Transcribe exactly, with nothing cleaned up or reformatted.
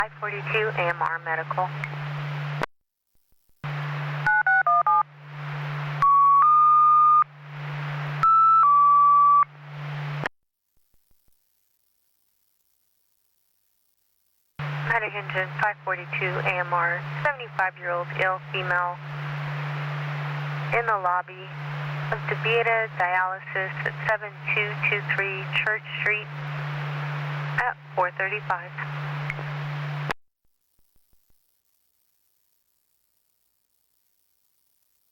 five forty-two A M R Medical. Medic engine five forty-two A M R, seventy-five-year-old ill female in the lobby of DeBeta Dialysis at seven two two three Church Street at four thirty-five.